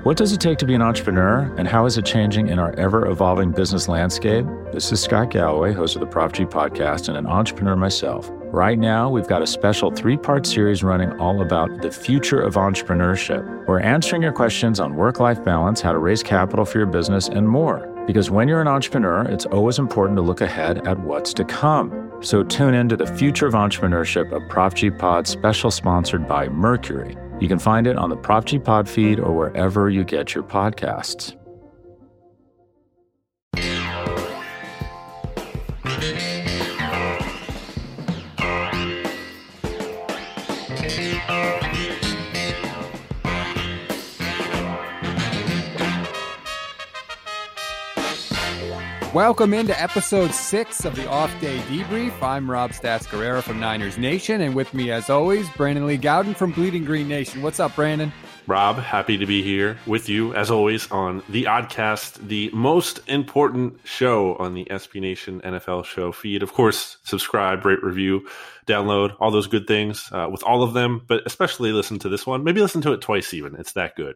What does it take to be an entrepreneur, and how is it changing in our ever-evolving business landscape? This is Scott Galloway, host of the Prop G podcast and an entrepreneur myself. Right now, we've got a special 3-part series running all about the future of entrepreneurship. We're answering your questions on work-life balance, how to raise capital for your business, and more. Because when you're an entrepreneur, it's always important to look ahead at what's to come. So tune in to the Future of Entrepreneurship, a Prop G Pod special sponsored by Mercury. You can find it on the Prop G Pod feed or wherever you get your podcasts. Welcome into episode 6 of the Off Day Debrief. I'm Rob Stats Guerrero from Niners Nation, and with me, as always, Brandon Lee Gowden from Bleeding Green Nation. What's up, Brandon? Rob, happy to be here with you, as always, on the Oddcast, the most important show on the SB Nation NFL show feed. Of course, subscribe, rate, review, download, all those good things with all of them, but especially listen to this one. Maybe listen to it twice even. It's that good.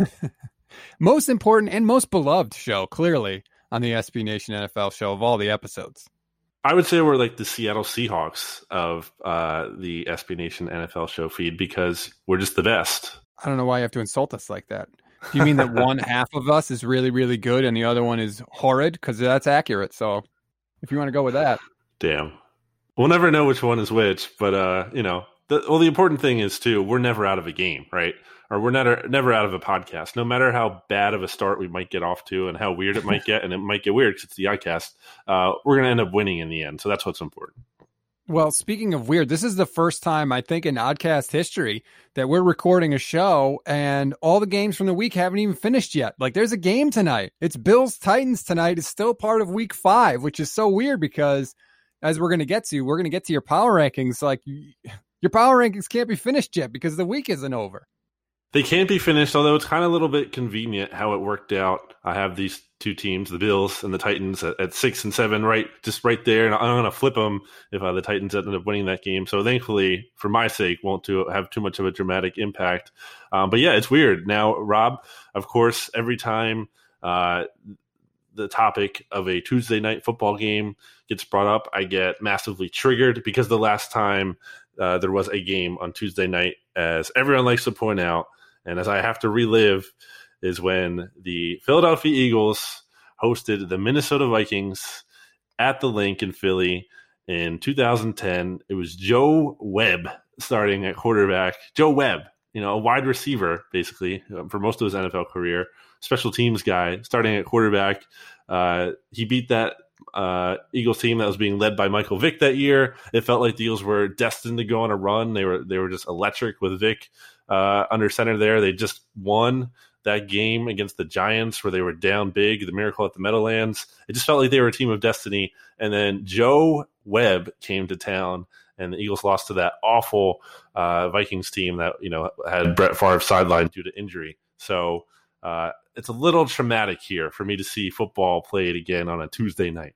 Most important and most beloved show, clearly, on the SB Nation NFL show of all the episodes. I would say we're like the Seattle Seahawks of the SB Nation NFL show feed because we're just the best. I don't know why you have to insult us like that. Do you mean that one half of us is really, really good and the other one is horrid? Because that's accurate. So if you want to go with that. Damn. We'll never know which one is which, but, the important thing is, too, we're never out of a game, right? Or we're never out of a podcast. No matter how bad of a start we might get off to and how weird it might get, and it might get weird because it's the Oddcast, we're going to end up winning in the end. So that's what's important. Well, speaking of weird, this is the first time, I think, in Oddcast history that we're recording a show and all the games from the week haven't even finished yet. Like, there's a game tonight. It's Bills-Titans tonight. It's still part of week 5, which is so weird because, as we're going to get to your power rankings. Like, your power rankings can't be finished yet because the week isn't over. They can't be finished, although it's kind of a little bit convenient how it worked out. I have these two teams, the Bills and the Titans, at 6 and 7, right there, and I'm going to flip them if the Titans end up winning that game. So thankfully, for my sake, won't have too much of a dramatic impact. But yeah, it's weird. Now, Rob, of course, every time the topic of a Tuesday night football game gets brought up, I get massively triggered because the last time there was a game on Tuesday night, as everyone likes to point out, and as I have to relive, is when the Philadelphia Eagles hosted the Minnesota Vikings at the Link in Philly in 2010. It was Joe Webb starting at quarterback. Joe Webb, a wide receiver, basically, for most of his NFL career, special teams guy, starting at quarterback. He beat that Eagles team that was being led by Michael Vick that year. It felt like the Eagles were destined to go on a run. They were just electric with Vick under center there. They just won that game against the Giants where they were down big, the Miracle at the Meadowlands. It just felt like they were a team of destiny. And then Joe Webb came to town, and the Eagles lost to that awful Vikings team that had Brett Favre sidelined due to injury. So it's a little traumatic here for me to see football played again on a Tuesday night.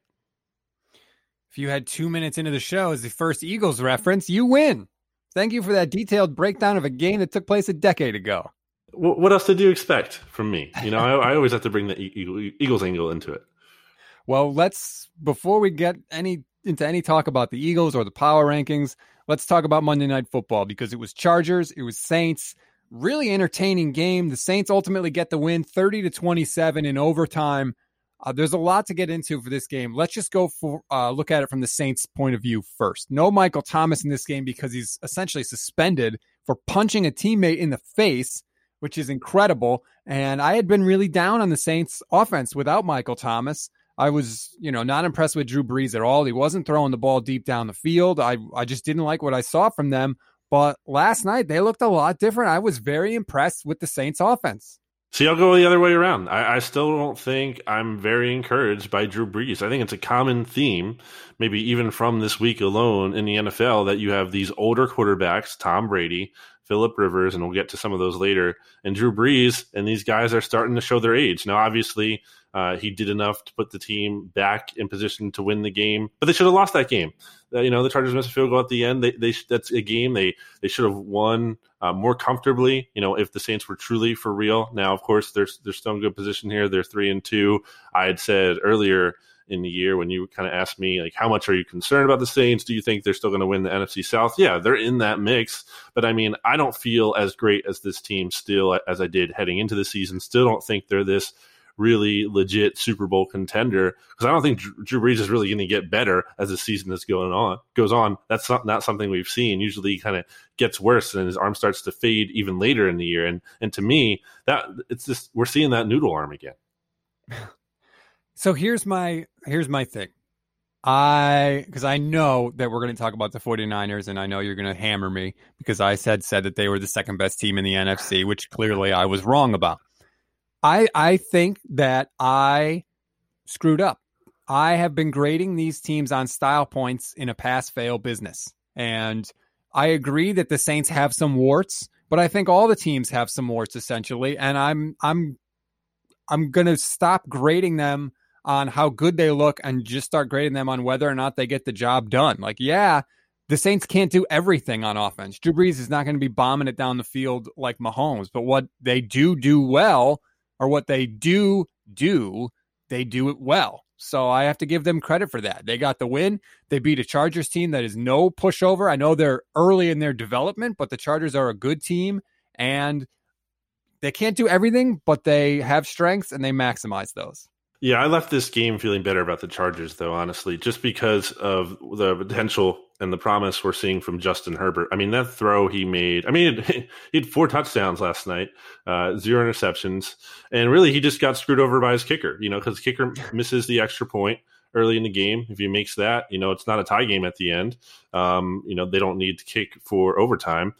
If you had 2 minutes into the show as the first Eagles reference, you win. Thank you for that detailed breakdown of a game that took place a decade ago. What else did you expect from me? I always have to bring the Eagles angle into it. Well, before we get into any talk about the Eagles or the power rankings, let's talk about Monday Night Football because it was Chargers, it was Saints. Really entertaining game. The Saints ultimately get the win 30-27 in overtime. There's a lot to get into for this game. Let's just go look at it from the Saints' point of view first. No Michael Thomas in this game because he's essentially suspended for punching a teammate in the face, which is incredible. And I had been really down on the Saints offense without Michael Thomas. I was, not impressed with Drew Brees at all. He wasn't throwing the ball deep down the field. I just didn't like what I saw from them. But last night, they looked a lot different. I was very impressed with the Saints offense. See, I'll go the other way around. I still don't think I'm very encouraged by Drew Brees. I think it's a common theme, maybe even from this week alone in the NFL, that you have these older quarterbacks, Tom Brady, Phillip Rivers, and we'll get to some of those later, and Drew Brees, and these guys are starting to show their age. Now, obviously, He did enough to put the team back in position to win the game, but they should have lost that game. The Chargers missed a field goal at the end. That's a game they should have won more comfortably. If the Saints were truly for real. Now, of course, they're still in good position here. They're 3-2. I had said earlier in the year when you kind of asked me, like, how much are you concerned about the Saints? Do you think they're still going to win the NFC South? Yeah, they're in that mix. But I mean, I don't feel as great as this team still as I did heading into the season. Still don't think they're this really legit Super Bowl contender, because I don't think Drew Brees is really going to get better as the season goes on. That's not something we've seen. Usually he kind of gets worse and his arm starts to fade even later in the year. And to me, that it's just, we're seeing that noodle arm again. So here's my thing. Because I know that we're going to talk about the 49ers, and I know you're going to hammer me because I said that they were the second best team in the NFC, which clearly I was wrong about. I think that I screwed up. I have been grading these teams on style points in a pass-fail business. And I agree that the Saints have some warts, but I think all the teams have some warts essentially. And I'm going to stop grading them on how good they look and just start grading them on whether or not they get the job done. Like, yeah, the Saints can't do everything on offense. Drew Brees is not going to be bombing it down the field like Mahomes, but what they do well, or what they do it well. So I have to give them credit for that. They got the win. They beat a Chargers team that is no pushover. I know they're early in their development, but the Chargers are a good team, and they can't do everything, but they have strengths and they maximize those. Yeah, I left this game feeling better about the Chargers, though, honestly, just because of the potential and the promise we're seeing from Justin Herbert. I mean, that throw he made, he had 4 touchdowns last night, 0 interceptions, and really he just got screwed over by his kicker, because the kicker misses the extra point early in the game. If he makes that, it's not a tie game at the end. They don't need to kick for overtime.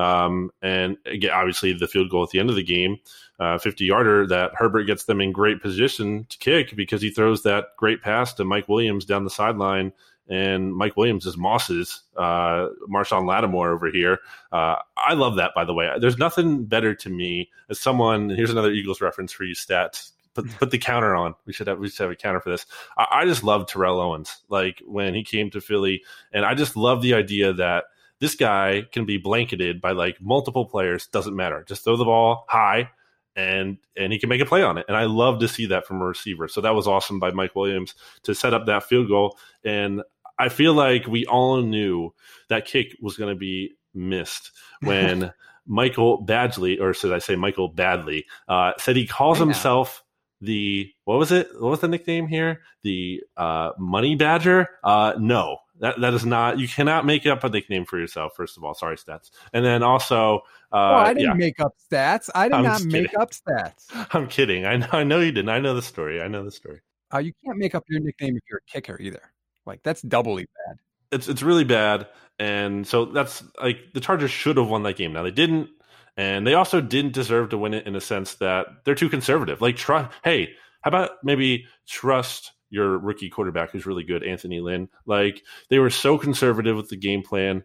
And again, obviously the field goal at the end of the game, 50-yarder that Herbert gets them in great position to kick because he throws that great pass to Mike Williams down the sideline, and Mike Williams is Moss's Marshawn Lattimore over here. I love that, by the way. There's nothing better to me as someone. Here's another Eagles reference for you, stats. Put the counter on. We should have a counter for this. I just love Terrell Owens, like when he came to Philly, and I just love the idea that this guy can be blanketed by like multiple players. Doesn't matter. Just throw the ball high and he can make a play on it. And I love to see that from a receiver. So that was awesome by Mike Williams to set up that field goal. And I feel like we all knew that kick was going to be missed when Michael Badgley, or should I say Michael Badley, said he calls himself what was the nickname here? The Money Badger? No. That is not, you cannot make up a nickname for yourself, first of all. Sorry, stats. And then also, I didn't make up stats. I did not make up stats. I'm kidding. I know you didn't. I know the story. You can't make up your nickname if you're a kicker either. Like, that's doubly bad. It's really bad. And so that's like, the Chargers should have won that game. Now they didn't. And they also didn't deserve to win it in a sense that they're too conservative. Like, hey, how about maybe trust your rookie quarterback who's really good, Anthony Lynn. Like, they were so conservative with the game plan.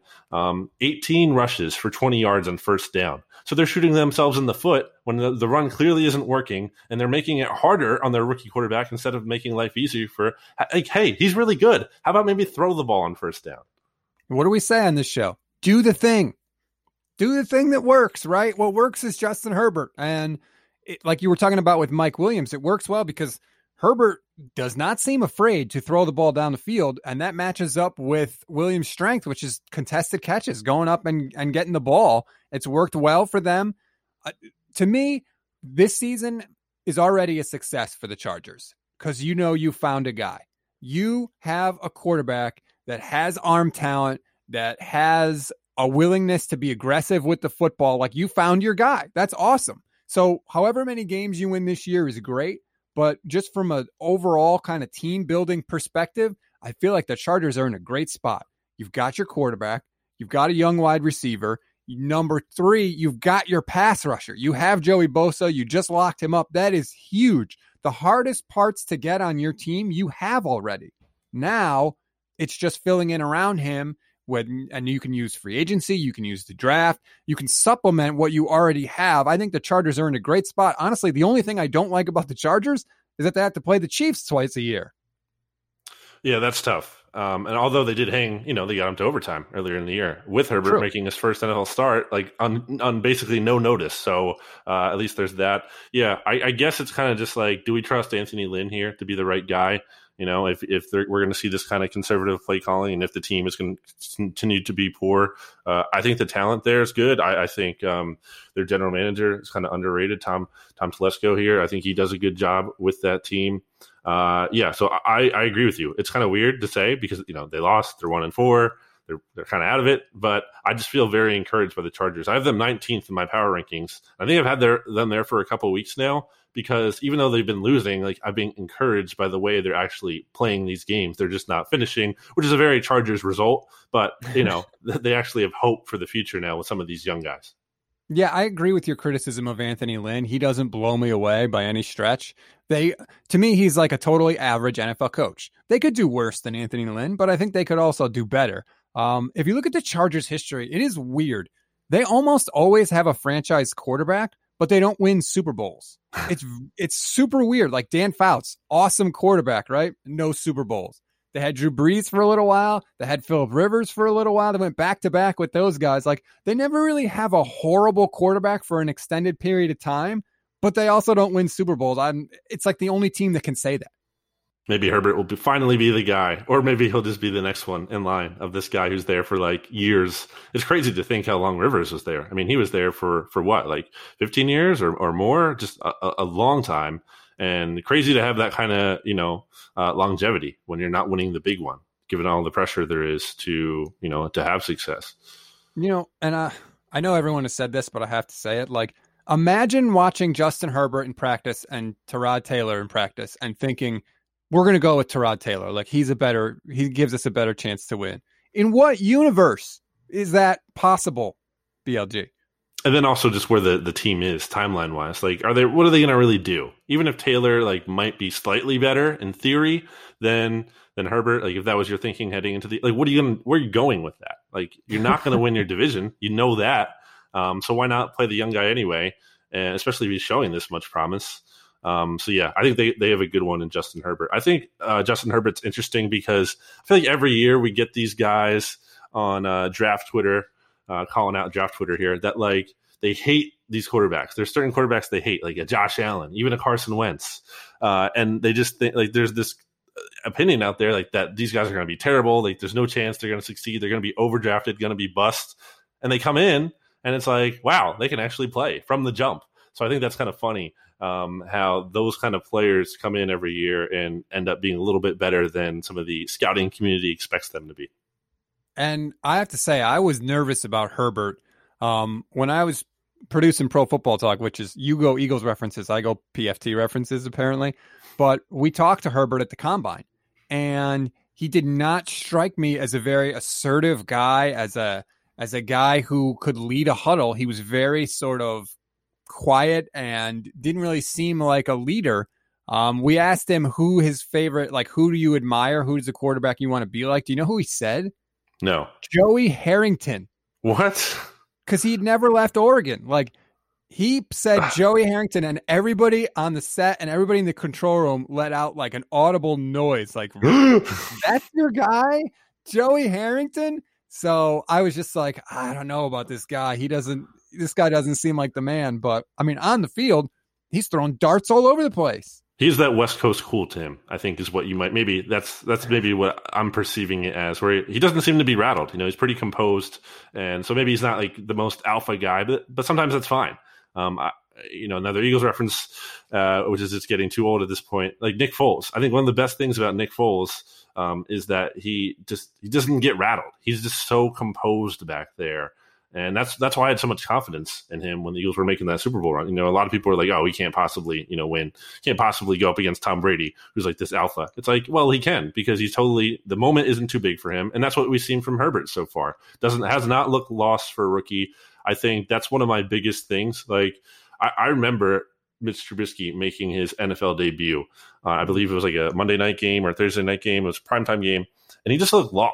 18 rushes for 20 yards on first down. So they're shooting themselves in the foot when the run clearly isn't working, and they're making it harder on their rookie quarterback instead of making life easier for, like, hey, he's really good. How about maybe throw the ball on first down? What do we say on this show? Do the thing. Do the thing that works, right? What works is Justin Herbert. And like you were talking about with Mike Williams, it works well because Herbert does not seem afraid to throw the ball down the field, and that matches up with Williams' strength, which is contested catches, going up and getting the ball. It's worked well for them. To me, this season is already a success for the Chargers because you found a guy. You have a quarterback that has arm talent, that has a willingness to be aggressive with the football. Like, you found your guy. That's awesome. So however many games you win this year is great. But just from an overall kind of team building perspective, I feel like the Chargers are in a great spot. You've got your quarterback. You've got a young wide receiver. Number 3, you've got your pass rusher. You have Joey Bosa. You just locked him up. That is huge. The hardest parts to get on your team, you have already. Now it's just filling in around him. And you can use free agency, you can use the draft, you can supplement what you already have. I think the Chargers are in a great spot. Honestly, the only thing I don't like about the Chargers is that they have to play the Chiefs twice a year. Yeah, that's tough. And although they did hang, they got him to overtime earlier in the year with Herbert making his first NFL start, like on basically no notice. So at least there's that. Yeah, I guess it's kind of just like, do we trust Anthony Lynn here to be the right guy? If we're going to see this kind of conservative play calling, and if the team is going to continue to be poor, I think the talent there is good. I think their general manager is kind of underrated, Tom Telesco here. I think he does a good job with that team. So I agree with you. It's kind of weird to say because they lost. They're 1-4. They're kind of out of it, but I just feel very encouraged by the Chargers. I have them 19th in my power rankings. I think I've had them there for a couple of weeks now because even though they've been losing, like I've been encouraged by the way they're actually playing these games. They're just not finishing, which is a very Chargers result, but they actually have hope for the future now with some of these young guys. Yeah, I agree with your criticism of Anthony Lynn. He doesn't blow me away by any stretch. To me, he's like a totally average NFL coach. They could do worse than Anthony Lynn, but I think they could also do better. If you look at the Chargers' history, it is weird. They almost always have a franchise quarterback, but they don't win Super Bowls. It's super weird. Like Dan Fouts, awesome quarterback, right? No Super Bowls. They had Drew Brees for a little while. They had Phillip Rivers for a little while. They went back to back with those guys. Like they never really have a horrible quarterback for an extended period of time, but they also don't win Super Bowls. It's like the only team that can say that. Maybe Herbert will finally be the guy, or maybe he'll just be the next one in line of this guy who's there for like years. It's crazy to think how long Rivers was there. I mean, he was there for what, like 15 years or more, just a long time. And crazy to have that kind of, longevity when you're not winning the big one, given all the pressure there is to have success. And I know everyone has said this, but I have to say it. Like, imagine watching Justin Herbert in practice and Tyrod Taylor in practice and thinking, we're going to go with Tyrod Taylor. Like, he gives us a better chance to win. In what universe is that possible, BLG? And then also just where the team is timeline wise, like what are they going to really do? Even if Taylor like might be slightly better in theory than Herbert, like if that was your thinking heading into where are you going with that? Like you're not going to win your division, that. So why not play the young guy anyway? And especially if he's showing this much promise. I think they have a good one in Justin Herbert. I think Justin Herbert's interesting because I feel like every year we get these guys on draft Twitter. Calling out draft Twitter here that like they hate these quarterbacks. There's certain quarterbacks they hate, like a Josh Allen, even a Carson Wentz, and they just think like there's this opinion out there like that these guys are going to be terrible. Like there's no chance they're going to succeed. They're going to be overdrafted, going to be bust, and they come in and it's like wow, they can actually play from the jump. So I think that's kind of funny how those kind of players come in every year and end up being a little bit better than some of the scouting community expects them to be. And I have to say, I was nervous about Herbert when I was producing Pro Football Talk, which is you go Eagles references, I go PFT references, apparently. But we talked to Herbert at the Combine, and he did not strike me as a very assertive guy, as a guy who could lead a huddle. He was very sort of quiet and didn't really seem like a leader. We asked him who his favorite, like who do you admire? Who's the quarterback you want to be like? Do you know who he said? No. Joey Harrington. What? Because he'd never left Oregon. Like, he said Joey Harrington, and everybody on the set and everybody in the control room let out like an audible noise. Like, that's your guy? Joey Harrington? So I was just like, I don't know about this guy. This guy doesn't seem like the man. But, I mean, on the field, he's throwing darts all over the place. He's that West Coast cool to him, I think is what you might, maybe that's maybe what I'm perceiving it as, where he doesn't seem to be rattled. He's pretty composed. And so maybe he's not like the most alpha guy, but sometimes that's fine. Another Eagles reference, which is just getting too old at this point, like Nick Foles. I think one of the best things about Nick Foles is that he doesn't get rattled. He's just so composed back there. And that's why I had so much confidence in him when the Eagles were making that Super Bowl run. A lot of people were like, oh, he can't possibly, win. Can't possibly go up against Tom Brady, who's like this alpha. It's like, well, he can, because the moment isn't too big for him. And that's what we've seen from Herbert so far. Has not looked lost for a rookie. I think that's one of my biggest things. Like, I remember Mitch Trubisky making his NFL debut. I believe it was like a Monday night game or Thursday night game. It was a primetime game. And he just looked lost.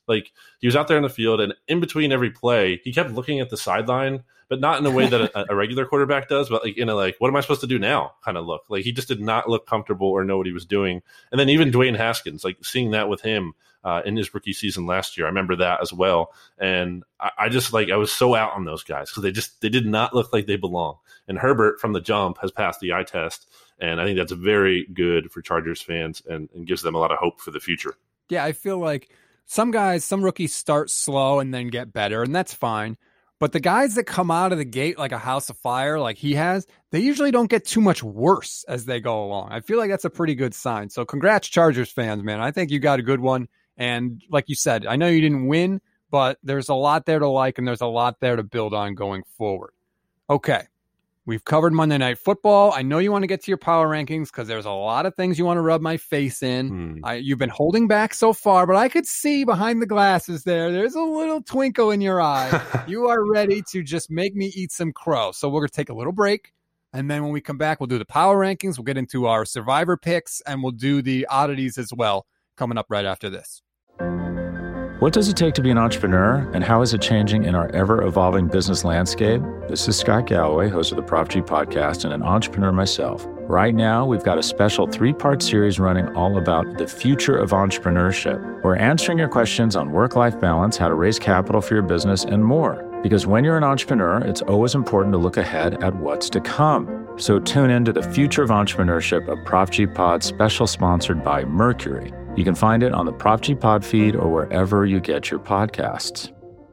Like, he was out there in the field, and in between every play, he kept looking at the sideline, but not in a way that a regular quarterback does, but like in a like, what am I supposed to do now kind of look. Like, he just did not look comfortable or know what he was doing. And then even Dwayne Haskins, like seeing that with him in his rookie season last year, I remember that as well. And I just like, I was so out on those guys because they did not look like they belong. And Herbert from the jump has passed the eye test. And I think that's very good for Chargers fans and gives them a lot of hope for the future. Yeah, I feel like some rookies start slow and then get better, and that's fine. But the guys that come out of the gate like a house of fire, like he has, they usually don't get too much worse as they go along. I feel like that's a pretty good sign. So congrats, Chargers fans, man. I think you got a good one. And like you said, I know you didn't win, but there's a lot there to like, and there's a lot there to build on going forward. Okay. We've covered Monday Night Football. I know you want to get to your power rankings because there's a lot of things you want to rub my face in. You've been holding back so far, but I could see behind the glasses there's a little twinkle in your eye. You are ready to just make me eat some crow. So we're going to take a little break. And then when we come back, we'll do the power rankings. We'll get into our survivor picks, and we'll do the oddities as well coming up right after this. What does it take to be an entrepreneur, and how is it changing in our ever-evolving business landscape? This is Scott Galloway, host of the Prop G podcast and an entrepreneur myself. Right now, we've got a special 3-part series running all about the future of entrepreneurship. We're answering your questions on work-life balance, how to raise capital for your business, and more. Because when you're an entrepreneur, it's always important to look ahead at what's to come. So tune in to the Future of Entrepreneurship, a Prop G Pod special sponsored by Mercury. You can find it on the Prop G Pod feed or wherever you get your podcasts.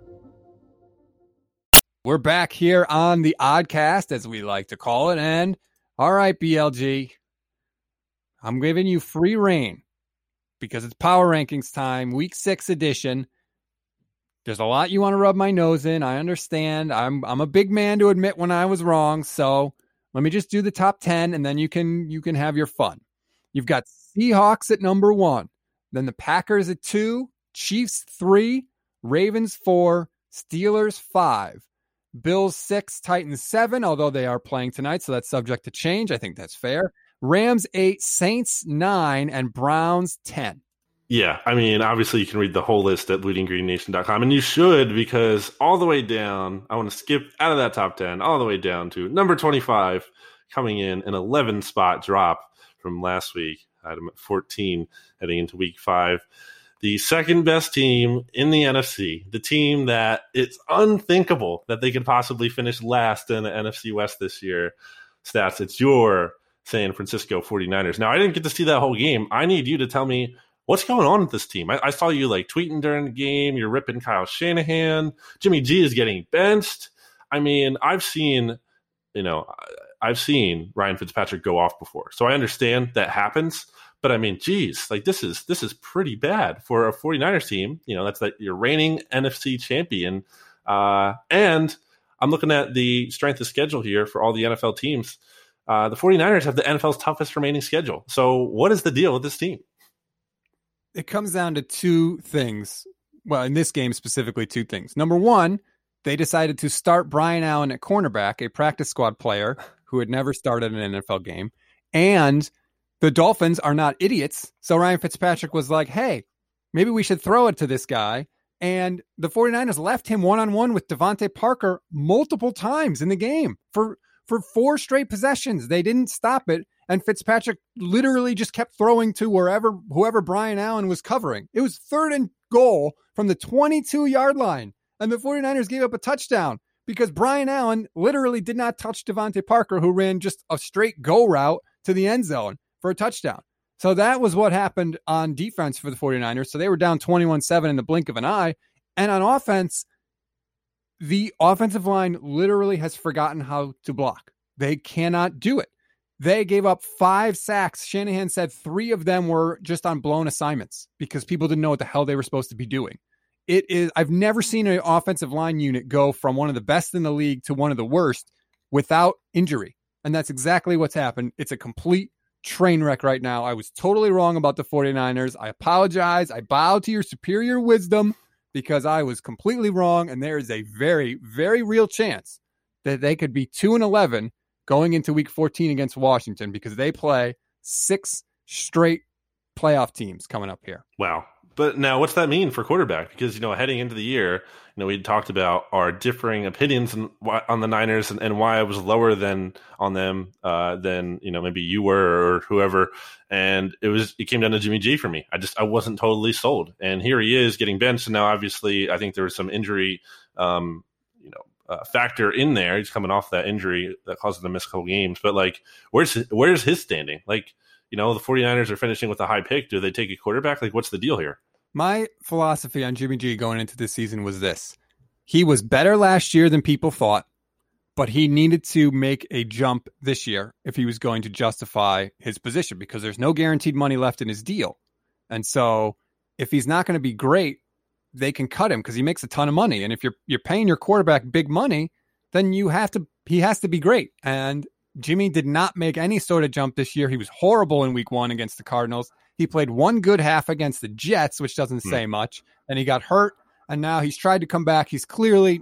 We're back here on the Oddcast, as we like to call it. And all right, BLG, I'm giving you free reign because it's power rankings time, week 6 edition. There's a lot you want to rub my nose in. I understand. I'm a big man to admit when I was wrong. So let me just do the top 10, and then you can have your fun. You've got Seahawks at number 1. Then the Packers at 2, Chiefs 3, Ravens 4, Steelers 5, Bills 6, Titans 7, although they are playing tonight, so that's subject to change. I think that's fair. Rams 8, Saints 9, and Browns 10. Yeah, I mean, obviously you can read the whole list at bleedinggreennation.com, and you should, because all the way down, I want to skip out of that top 10, all the way down to number 25, coming in an 11-spot drop from last week. I had them at 14 heading into week 5. The second best team in the NFC, the team that it's unthinkable that they could possibly finish last in the NFC West this year. Stats, it's your San Francisco 49ers. Now, I didn't get to see that whole game. I need you to tell me what's going on with this team. I saw you like tweeting during the game. You're ripping Kyle Shanahan. Jimmy G is getting benched. I mean, I've seen Ryan Fitzpatrick go off before. So I understand that happens. But I mean, geez, like this is pretty bad for a 49ers team. You know, that's like your reigning NFC champion. And I'm looking at the strength of schedule here for all the NFL teams. The 49ers have the NFL's toughest remaining schedule. So what is the deal with this team? It comes down to 2 things. Well, in this game specifically, 2 things. Number 1, they decided to start Brian Allen at cornerback, a practice squad player who had never started an NFL game. And the Dolphins are not idiots. So Ryan Fitzpatrick was like, hey, maybe we should throw it to this guy. And the 49ers left him one-on-one with Devontae Parker multiple times in the game for 4 straight possessions. They didn't stop it. And Fitzpatrick literally just kept throwing to whoever Brian Allen was covering. It was 3rd and goal from the 22-yard line. And the 49ers gave up a touchdown because Brian Allen literally did not touch Devontae Parker, who ran just a straight go route to the end zone for a touchdown. So that was what happened on defense for the 49ers. So they were down 21-7 in the blink of an eye. And on offense, the offensive line literally has forgotten how to block. They cannot do it. They gave up 5 sacks. Shanahan said 3 of them were just on blown assignments because people didn't know what the hell they were supposed to be doing. I've never seen an offensive line unit go from one of the best in the league to one of the worst without injury. And that's exactly what's happened. It's a complete train wreck right now. I was totally wrong about the 49ers. I apologize. I bow to your superior wisdom because I was completely wrong. And there is a very, very real chance that they could be 2-11 going into week 14 against Washington because they play 6 straight playoff teams coming up here. Wow. But now, what's that mean for quarterback? Because, heading into the year, we talked about our differing opinions on the Niners and why I was lower on them than maybe you were or whoever. And it came down to Jimmy G for me. I wasn't totally sold. And here he is getting benched. And now, obviously, I think there was some injury, factor in there. He's coming off that injury that caused him to miss a couple games. But where's his standing? The 49ers are finishing with a high pick. Do they take a quarterback? What's the deal here? My philosophy on Jimmy G going into this season was this. He was better last year than people thought, but he needed to make a jump this year if he was going to justify his position because there's no guaranteed money left in his deal. And so if he's not going to be great, they can cut him because he makes a ton of money. And if you're paying your quarterback big money, then he has to be great. And Jimmy did not make any sort of jump this year. He was horrible in week 1 against the Cardinals. He played one good half against the Jets, which doesn't say much. And he got hurt. And now he's tried to come back. He's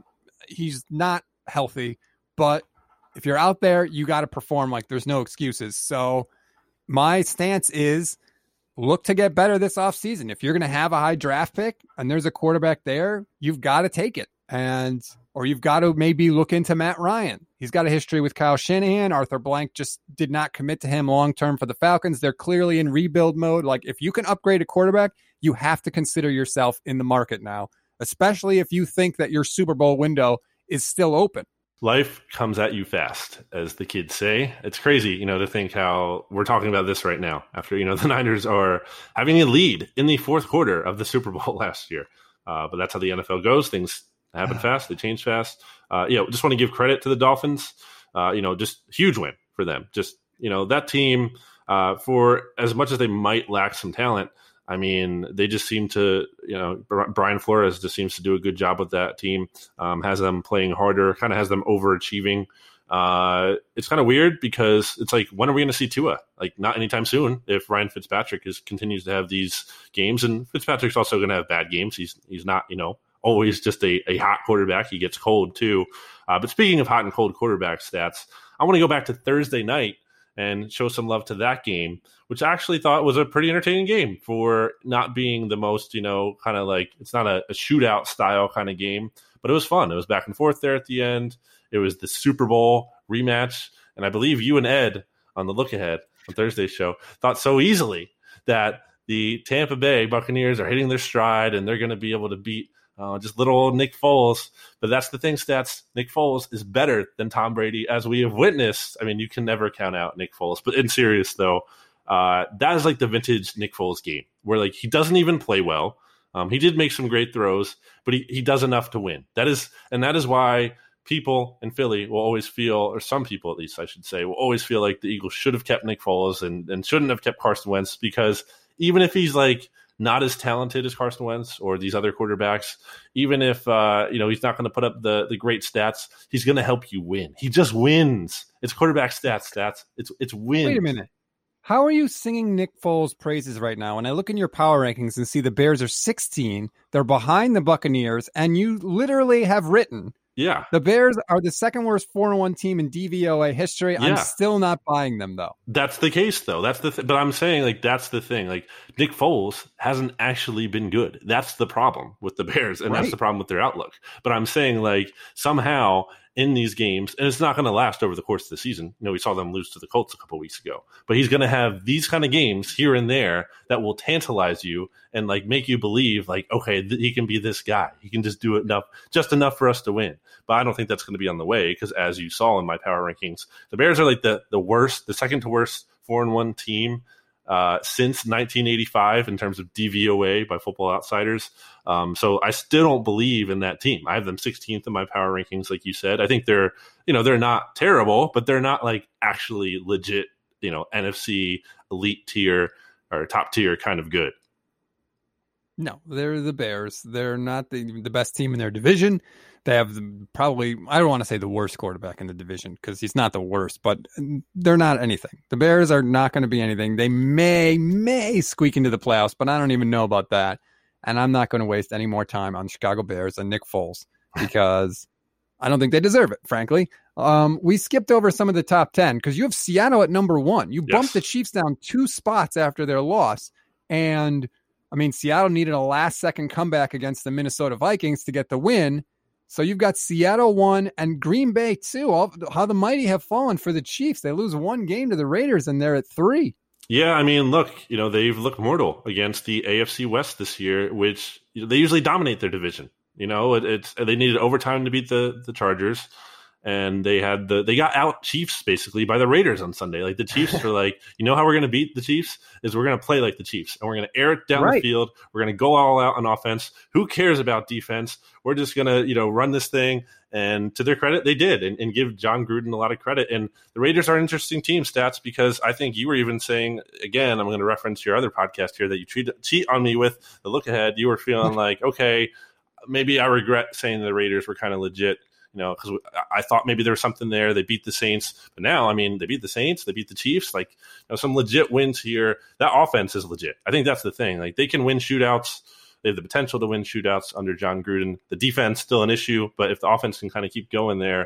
not healthy. But if you're out there, you got to perform like there's no excuses. So my stance is look to get better this offseason. If you're going to have a high draft pick and there's a quarterback there, you've got to take it. Or you've got to maybe look into Matt Ryan. He's got a history with Kyle Shanahan. Arthur Blank just did not commit to him long-term for the Falcons. They're clearly in rebuild mode. If you can upgrade a quarterback, you have to consider yourself in the market now, especially if you think that your Super Bowl window is still open. Life comes at you fast, as the kids say. It's crazy, to think how we're talking about this right now after, the Niners are having a lead in the fourth quarter of the Super Bowl last year. But that's how the NFL goes. Things happen fast. They change fast. Just want to give credit to the Dolphins. Just huge win for them. Just, that team, for as much as they might lack some talent, I mean, they just seem to, Brian Flores just seems to do a good job with that team, has them playing harder, kind of has them overachieving. It's kind of weird because it's when are we going to see Tua? Not anytime soon if Ryan Fitzpatrick continues to have these games. And Fitzpatrick's also going to have bad games. He's not, always just a hot quarterback. He gets cold too. But speaking of hot and cold quarterback stats, I want to go back to Thursday night and show some love to that game, which I actually thought was a pretty entertaining game for not being the most, it's not a shootout style kind of game, but it was fun. It was back and forth there at the end. It was the Super Bowl rematch. And I believe you and Ed on the Look Ahead on Thursday's show thought so easily that the Tampa Bay Buccaneers are hitting their stride and they're going to be able to beat just little old Nick Foles. But that's the thing, stats. Nick Foles is better than Tom Brady, as we have witnessed. I mean, you can never count out Nick Foles. But in serious, though, that is the vintage Nick Foles game, where he doesn't even play well. He did make some great throws, but he does enough to win. That is why people in Philly will always feel, or some people at least I should say, will always feel like the Eagles should have kept Nick Foles and shouldn't have kept Carson Wentz, because even if he's not as talented as Carson Wentz or these other quarterbacks, even if he's not going to put up the great stats, he's going to help you win. He just wins. It's quarterback stats. It's wins. Wait a minute. How are you singing Nick Foles' praises right now? When I look in your power rankings and see the Bears are 16, they're behind the Buccaneers, and you literally have written, yeah, the Bears are the second worst 4-1 team in DVOA history. Yeah. I'm still not buying them, though. That's the case, though. That's the but I'm saying, that's the thing. Nick Foles hasn't actually been good. That's the problem with the Bears, and that's the problem with their outlook. But I'm saying, somehow in these games, and it's not going to last over the course of the season. We saw them lose to the Colts a couple weeks ago. But he's going to have these kind of games here and there that will tantalize you and make you believe, okay, he can be this guy. He can just do it just enough for us to win. But I don't think that's going to be on the way, because as you saw in my power rankings, the Bears are the second to worst 4-1 team since 1985 in terms of DVOA by Football Outsiders. So I still don't believe in that team. I have them 16th in my power rankings, like you said. I think they're not terrible, but they're not actually legit, NFC elite tier or top tier kind of good. No, they're the Bears. They're not the best team in their division. They have probably, I don't want to say the worst quarterback in the division, because he's not the worst, but they're not anything. The Bears are not going to be anything. They may squeak into the playoffs, but I don't even know about that. And I'm not going to waste any more time on the Chicago Bears and Nick Foles, because I don't think they deserve it, frankly. We skipped over some of the top 10 because you have Seattle at number 1. You bumped the Chiefs down 2 spots after their loss. And I mean, Seattle needed a last-second comeback against the Minnesota Vikings to get the win. So you've got Seattle 1 and Green Bay 2. How the mighty have fallen for the Chiefs. They lose one game to the Raiders, and they're at 3. Yeah, I mean, look, they've looked mortal against the AFC West this year, which they usually dominate their division. They needed overtime to beat the Chargers, and they got out Chiefs basically by the Raiders on Sunday. Like the Chiefs were like, how we're going to beat the Chiefs is we're going to play like the Chiefs, and we're going to air it down the field. We're going to go all out on offense. Who cares about defense? We're just going to run this thing. And to their credit, they did, and give John Gruden a lot of credit. And the Raiders are an interesting team, Stats, because I think you were even saying, again, I'm going to reference your other podcast here that you cheat on me with the look ahead. You were feeling like, okay, maybe I regret saying the Raiders were kind of legit, because I thought maybe there was something there. They beat the Saints, but now, I mean, they beat the Saints, they beat the Chiefs, like some legit wins here. That offense is legit. I think that's the thing. Like they can win shootouts. They have the potential to win shootouts under John Gruden. The defense still an issue, but if the offense can kind of keep going there,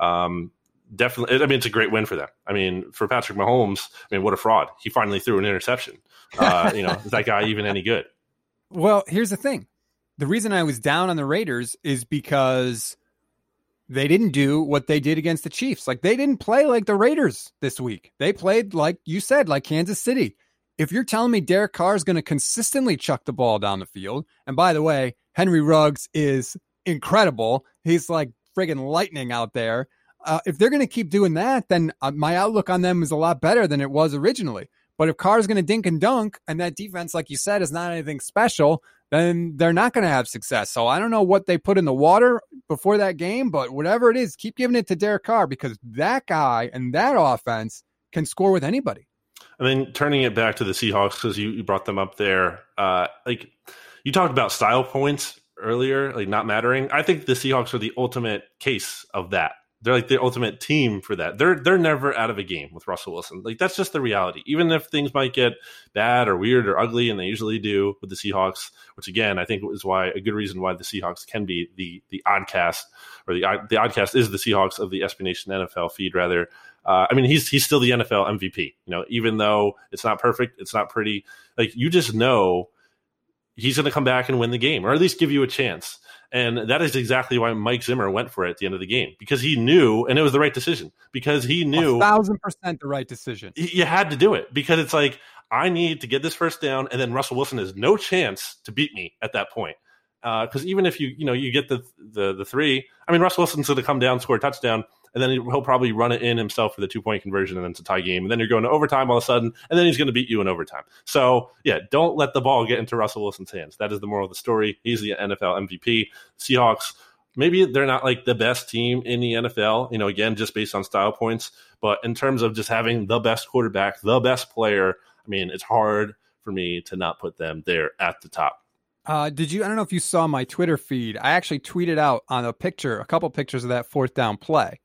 definitely. I mean, it's a great win for them. I mean, for Patrick Mahomes, I mean, what a fraud! He finally threw an interception. Is that guy even any good? Well, here's the thing. The reason I was down on the Raiders is because they didn't do what they did against the Chiefs. Like they didn't play like the Raiders this week. They played like you said, like Kansas City. If you're telling me Derek Carr is going to consistently chuck the ball down the field, and by the way, Henry Ruggs is incredible. He's like friggin' lightning out there. If they're going to keep doing that, then my outlook on them is a lot better than it was originally. But if Carr's going to dink and dunk, and that defense, like you said, is not anything special, then they're not going to have success. So I don't know what they put in the water before that game, but whatever it is, keep giving it to Derek Carr because that guy and that offense can score with anybody. I mean, turning it back to the Seahawks, because you brought them up there, like you talked about style points earlier, like not mattering. I think the Seahawks are the ultimate case of that. They're like the ultimate team for that. They're never out of a game with Russell Wilson. Like that's just the reality. Even if things might get bad or weird or ugly, and they usually do with the Seahawks, which again I think is why a good reason why the Seahawks can be the oddcast, or the oddcast is the Seahawks of the SB Nation NFL feed rather. I mean, he's still the NFL MVP. Even though it's not perfect, it's not pretty. Like you just know he's going to come back and win the game, or at least give you a chance. And that is exactly why Mike Zimmer went for it at the end of the game, because he knew, and it was the right decision, because he knew 1,000% the right decision. You had to do it because it's like, I need to get this first down, and then Russell Wilson has no chance to beat me at that point. Because even if you get the 3, I mean, Russell Wilson's going to come down, score a touchdown, and then he'll probably run it in himself for the 2-point conversion, and then it's a tie game. And then you're going to overtime all of a sudden, and then he's going to beat you in overtime. So, yeah, don't let the ball get into Russell Wilson's hands. That is the moral of the story. He's the NFL MVP. Seahawks, maybe they're not like the best team in the NFL, again, just based on style points. But in terms of just having the best quarterback, the best player, I mean, it's hard for me to not put them there at the top. I don't know if you saw my Twitter feed. I actually tweeted out on a couple pictures of that fourth down play.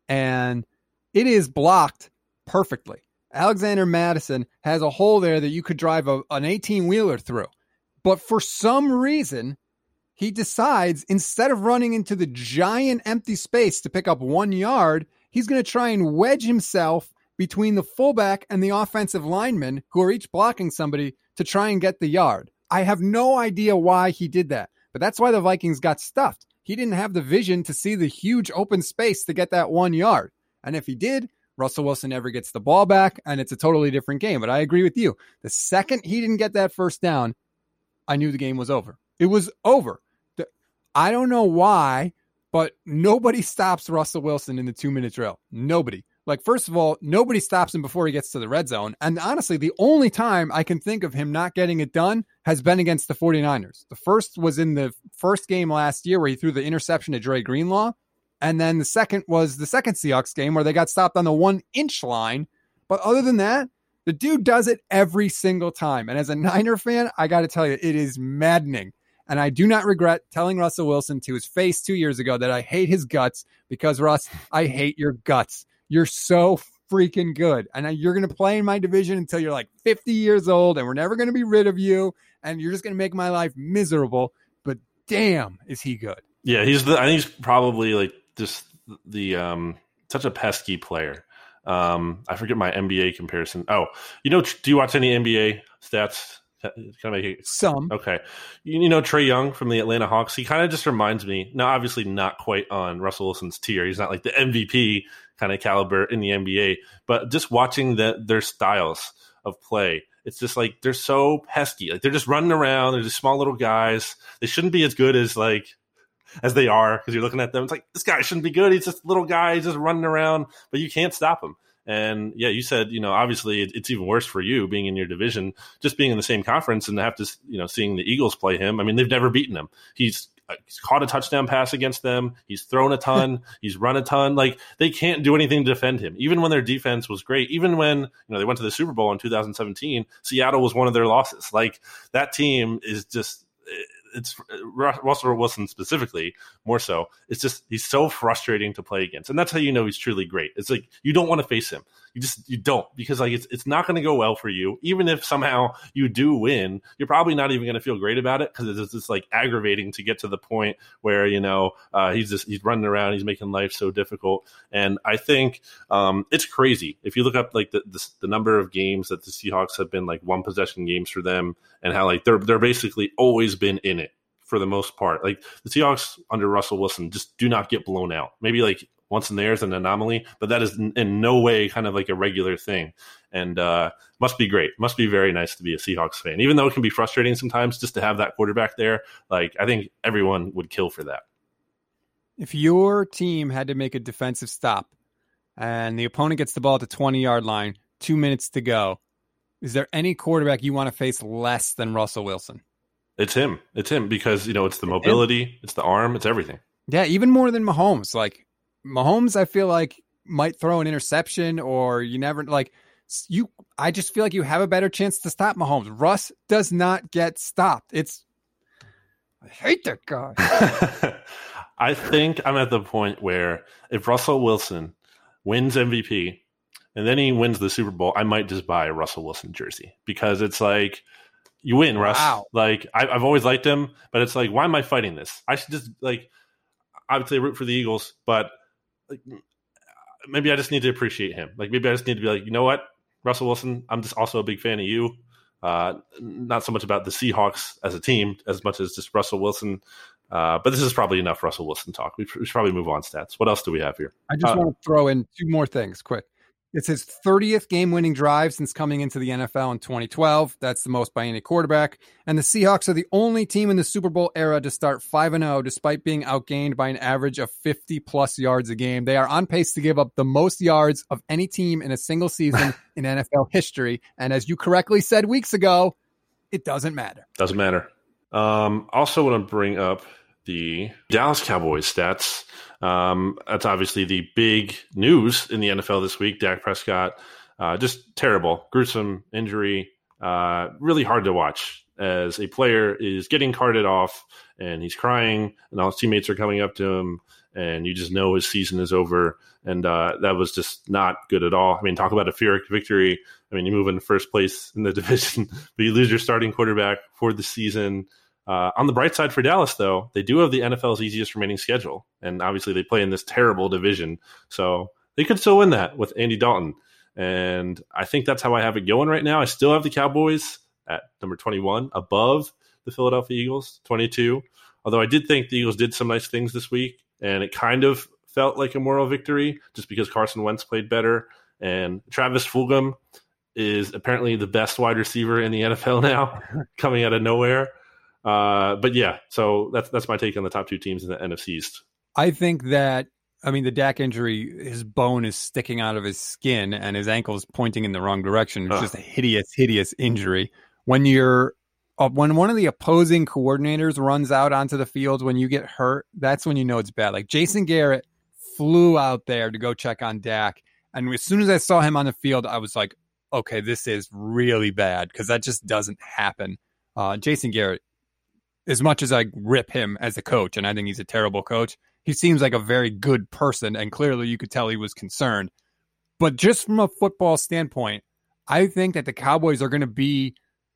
And it is blocked perfectly. Alexander Madison has a hole there that you could drive an 18-wheeler through. But for some reason, he decides instead of running into the giant empty space to pick up 1 yard, he's going to try and wedge himself between the fullback and the offensive lineman, who are each blocking somebody, to try and get the yard. I have no idea why he did that, but that's why the Vikings got stuffed. He didn't have the vision to see the huge open space to get that 1 yard. And if he did, Russell Wilson never gets the ball back, and it's a totally different game. But I agree with you. The second he didn't get that first down, I knew the game was over. It was over. I don't know why, but nobody stops Russell Wilson in the 2-minute drill. Nobody. Like, first of all, nobody stops him before he gets to the red zone. And honestly, the only time I can think of him not getting it done has been against the 49ers. The first was in the first game last year where he threw the interception to Dre Greenlaw. And then the second was the second Seahawks game where they got stopped on the 1-inch line. But other than that, the dude does it every single time. And as a Niner fan, I got to tell you, it is maddening. And I do not regret telling Russell Wilson to his face 2 years ago that I hate his guts because, Russ, I hate your guts. You're so freaking good. And you're going to play in my division until you're like 50 years old, and we're never going to be rid of you. And you're just going to make my life miserable. But damn, is he good. Yeah, I think he's probably like just the such a pesky player. I forget my NBA comparison. Oh, do you watch any NBA Stats? Can I make it? Some. Okay. You know, Trae Young from the Atlanta Hawks, he kind of just reminds me, now obviously not quite on Russell Wilson's tier. He's not like the MVP kind of caliber in the NBA, but just watching their styles of play, it's just like they're so pesky. Like they're just running around. They're just small little guys. They shouldn't be as good as they are, because you're looking at them. It's like, this guy shouldn't be good. He's just a little guy. He's just running around, but you can't stop him. And yeah, you said, obviously it's even worse for you being in your division, just being in the same conference and have to, seeing the Eagles play him. I mean, they've never beaten him. He's caught a touchdown pass against them. He's thrown a ton. He's run a ton. Like, they can't do anything to defend him. Even when their defense was great, even when, they went to the Super Bowl in 2017, Seattle was one of their losses. Like, that team is just, it's Russell Wilson specifically more so. It's just, he's so frustrating to play against. And that's how you know he's truly great. It's like, you don't want to face him. You don't, because like it's not going to go well for you. Even if somehow you do win, you're probably not even going to feel great about it, because it's just like aggravating to get to the point where, he's running around, he's making life so difficult. And I think it's crazy. If you look up like the number of games that the Seahawks have been like one possession games for them, and how like they're basically always been in it for the most part. Like the Seahawks under Russell Wilson just do not get blown out. Maybe like once in there is an anomaly, but that is in no way kind of like a regular thing. And must be great. Must be very nice to be a Seahawks fan, even though it can be frustrating sometimes just to have that quarterback there. Like, I think everyone would kill for that. If your team had to make a defensive stop and the opponent gets the ball at the 20-yard line, 2 minutes to go, is there any quarterback you want to face less than Russell Wilson? It's him. It's him, because, it's the mobility, it's the arm, it's everything. Yeah, even more than Mahomes. Like, Mahomes, I feel like, might throw an interception, or you never, like, I just feel like you have a better chance to stop Mahomes. Russ does not get stopped. I hate that guy. I think I'm at the point where if Russell Wilson wins MVP and then he wins the Super Bowl, I might just buy a Russell Wilson jersey, because it's like, you win, Russ. Wow. Like, I've always liked him, but it's like, why am I fighting this? I should just, like, I would say root for the Eagles, but like, maybe I just need to appreciate him. Like, maybe I just need to be like, you know what, Russell Wilson, I'm just also a big fan of you. Not so much about the Seahawks as a team as much as just Russell Wilson. But this is probably enough Russell Wilson talk. We should probably move on stats. What else do we have here? I just want to throw in two more things quick. It's his 30th game-winning drive since coming into the NFL in 2012. That's the most by any quarterback. And the Seahawks are the only team in the Super Bowl era to start 5-0, despite being outgained by an average of 50-plus yards a game. They are on pace to give up the most yards of any team in a single season in NFL history. And as you correctly said weeks ago, it doesn't matter. Doesn't matter. Also want to bring up the Dallas Cowboys stats. That's obviously the big news in the NFL this week. Dak Prescott, just terrible, gruesome injury, really hard to watch as a player is getting carted off and he's crying and all his teammates are coming up to him and you just know his season is over. And that was just not good at all. I mean, talk about a Pyrrhic victory. I mean, you move in first place in the division, but you lose your starting quarterback for the season. On the bright side for Dallas, though, they do have the NFL's easiest remaining schedule. And obviously they play in this terrible division. So they could still win that with Andy Dalton. And I think that's how I have it going right now. I still have the Cowboys at number 21 above the Philadelphia Eagles, 22. Although I did think the Eagles did some nice things this week. And it kind of felt like a moral victory just because Carson Wentz played better. And Travis Fulgham is apparently the best wide receiver in the NFL now, coming out of nowhere. But yeah, so that's my take on the top two teams in the NFC East. I think that, the Dak injury, his bone is sticking out of his skin and his ankle is pointing in the wrong direction. It's just a hideous injury. When one of the opposing coordinators runs out onto the field when you get hurt, that's when you know it's bad. Like Jason Garrett flew out there to go check on Dak. And as soon as I saw him on the field, I was like, okay, this is really bad, because that just doesn't happen. Jason Garrett, as much as I rip him as a coach, and I think he's a terrible coach, he seems like a very good person, and clearly you could tell he was concerned. But just from a football standpoint, I think that the Cowboys are going to be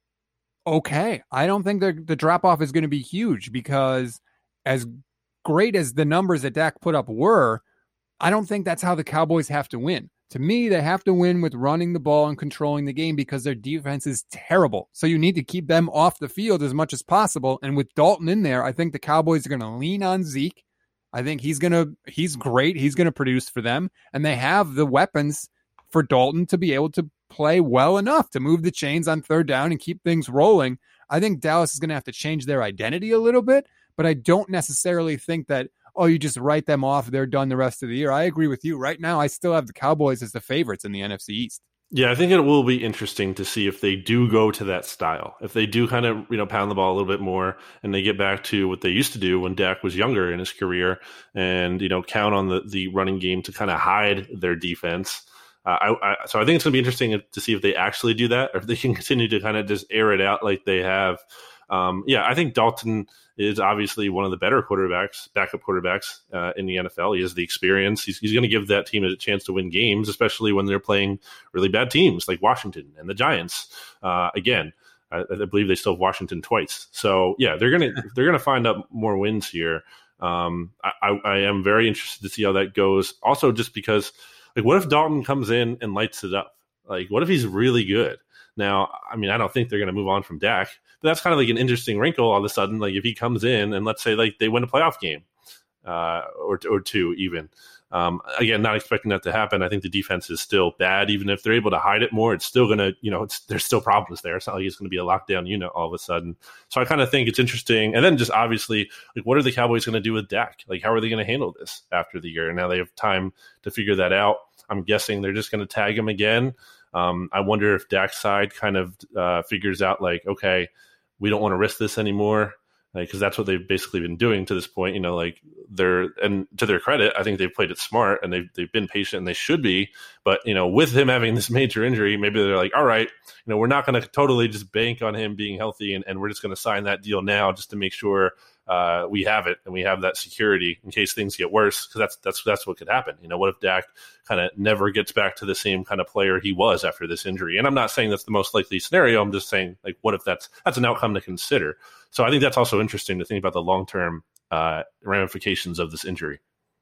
okay. I don't think the drop-off is going to be huge, because as great as the numbers that Dak put up were, I don't think that's how the Cowboys have to win. To me, they have to win with running the ball and controlling the game because their defense is terrible. So you need to keep them off the field as much as possible. And with Dalton in there, I think the Cowboys are going to lean on Zeke. I think he's great. He's going to produce for them. And they have the weapons for Dalton to be able to play well enough to move the chains on third down and keep things rolling. I think Dallas is going to have to change their identity a little bit, but I don't necessarily think that, oh, you just write them off, they're done the rest of the year. I agree with you. Right now, I still have the Cowboys as the favorites in the NFC East. Yeah, I think it will be interesting to see if they do go to that style. If they do kind of, pound the ball a little bit more and they get back to what they used to do when Dak was younger in his career and, count on the running game to kind of hide their defense. So I think it's going to be interesting to see if they actually do that or if they can continue to kind of just air it out like they have. I think Dalton is obviously one of the better backup quarterbacks in the NFL. He has the experience. He's going to give that team a chance to win games, especially when they're playing really bad teams like Washington and the Giants. Again, I believe they still have Washington twice. So yeah, they're gonna find out more wins here. I am very interested to see how that goes. Also, just because, what if Dalton comes in and lights it up? What if he's really good? Now, I don't think they're going to move on from Dak, but that's kind of an interesting wrinkle all of a sudden. If he comes in and let's say they win a playoff game or two even. Again, not expecting that to happen. I think the defense is still bad. Even if they're able to hide it more, it's still going to, there's still problems there. It's not like it's going to be a lockdown unit all of a sudden. So I kind of think it's interesting. And then just obviously, what are the Cowboys going to do with Dak? How are they going to handle this after the year? And now they have time to figure that out. I'm guessing they're just going to tag him again. I wonder if Dak's side kind of figures out okay, we don't want to risk this anymore, because that's what they've basically been doing to this point. And to their credit, I think they've played it smart and they've been patient and they should be. But with him having this major injury, maybe they're like, all right, we're not going to totally just bank on him being healthy and we're just going to sign that deal now just to make sure we have it and we have that security in case things get worse, because that's what could happen. What if Dak kind of never gets back to the same kind of player he was after this injury? And I'm not saying that's the most likely scenario. I'm just saying what if that's an outcome to consider? So I think that's also interesting to think about the long-term ramifications of this injury.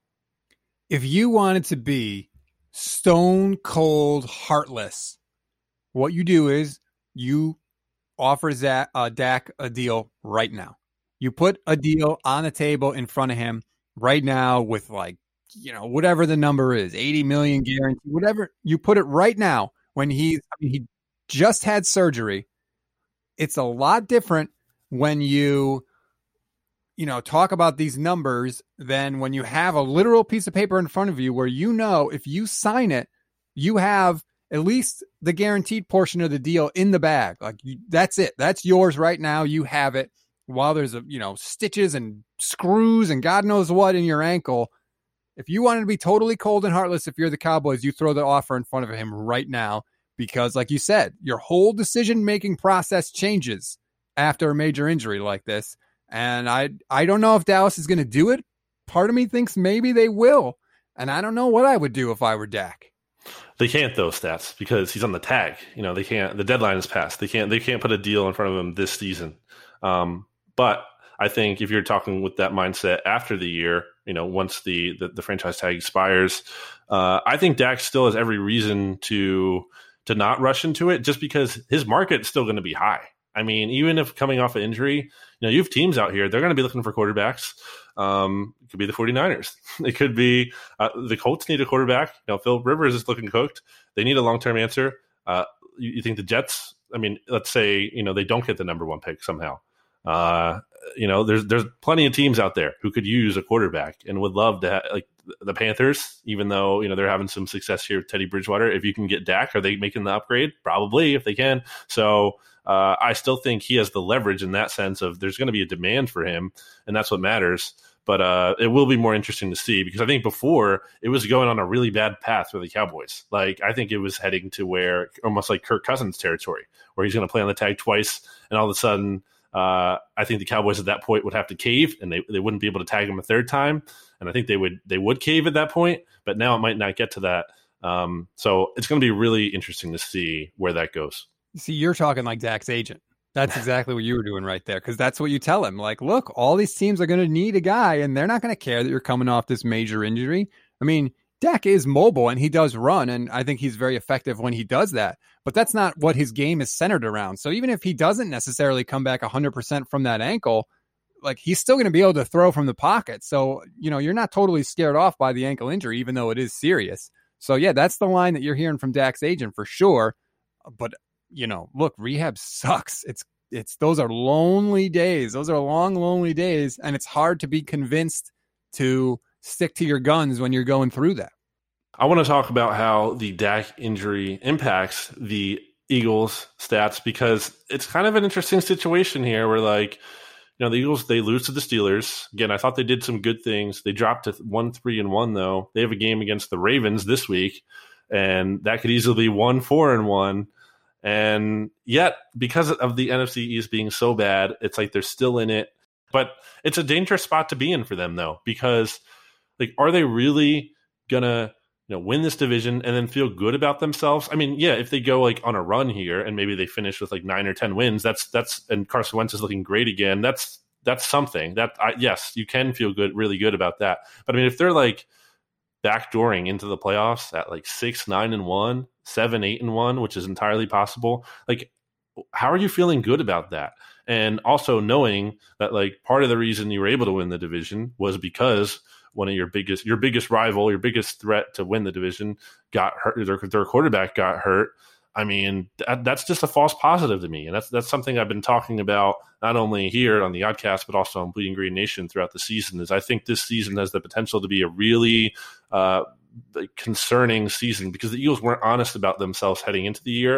If you wanted to be stone cold heartless, what you do is you offer Dak a deal right now. You put a deal on the table in front of him right now with whatever the number is, 80 million guarantee, whatever. You put it right now when he just had surgery. It's a lot different when you talk about these numbers than when you have a literal piece of paper in front of you where if you sign it, you have at least the guaranteed portion of the deal in the bag. That's it. That's yours right now. You have it. While there's stitches and screws and God knows what in your ankle, if you wanted to be totally cold and heartless, if you're the Cowboys, you throw the offer in front of him right now, because like you said, your whole decision-making process changes after a major injury like this. And I don't know if Dallas is going to do it. Part of me thinks maybe they will. And I don't know what I would do if I were Dak. They can't, though, Stats, because he's on the tag. They can't. The deadline is passed. They can't put a deal in front of him this season. But I think if you're talking with that mindset after the year, once the franchise tag expires, I think Dak still has every reason to not rush into it, just because his market's still going to be high. Even if coming off an injury, you have teams out here, they're going to be looking for quarterbacks. It could be the 49ers. It could be the Colts need a quarterback. Philip Rivers is looking cooked. They need a long-term answer. You think the Jets, let's say, they don't get the number one pick somehow. There's plenty of teams out there who could use a quarterback and would love to have, the Panthers, even though, they're having some success here with Teddy Bridgewater. If you can get Dak, are they making the upgrade? Probably, if they can. So I still think he has the leverage in that sense of there's going to be a demand for him, and that's what matters. But it will be more interesting to see, because I think before it was going on a really bad path for the Cowboys. I think it was heading to where almost like Kirk Cousins territory, where he's going to play on the tag twice, and all of a sudden I think the Cowboys at that point would have to cave, and they wouldn't be able to tag him a third time. And I think they would cave at that point, but now it might not get to that. So it's going to be really interesting to see where that goes. See, you're talking like Dak's agent. That's exactly what you were doing right there, because that's what you tell him. Look, all these teams are going to need a guy, and they're not going to care that you're coming off this major injury. Dak is mobile and he does run, and I think he's very effective when he does that. But that's not what his game is centered around. So even if he doesn't necessarily come back 100% from that ankle, like he's still going to be able to throw from the pocket. So, you're not totally scared off by the ankle injury, even though it is serious. So yeah, that's the line that you're hearing from Dak's agent for sure. But, look, rehab sucks. It's those are lonely days. Those are long, lonely days. And it's hard to be convinced to stick to your guns when you're going through that. I want to talk about how the Dak injury impacts the Eagles stats, because it's kind of an interesting situation here where, like, the Eagles, they lose to the Steelers. Again, I thought they did some good things. They dropped to 1-3-1, though. They have a game against the Ravens this week, and that could easily be 1-4-1. And yet, because of the NFC East being so bad, it's like they're still in it. But it's a dangerous spot to be in for them, though, because, like, are they really going to win this division and then feel good about themselves? I mean, yeah, if they go like on a run here and maybe they finish with like 9 or 10 wins, that's and Carson Wentz is looking great again. That's something that yes, you can feel really good about that. But I mean, if they're like backdooring into the playoffs at like 6-9-1, 7-8-1, which is entirely possible, like, how are you feeling good about that? And also knowing that, like, part of the reason you were able to win the division was because one of your biggest rival, your biggest threat to win the division got hurt. Their quarterback got hurt. I mean, that's just a false positive to me. And that's something I've been talking about not only here on the Oddcast, but also on Bleeding Green Nation throughout the season, is I think this season has the potential to be a really concerning season, because the Eagles weren't honest about themselves heading into the year.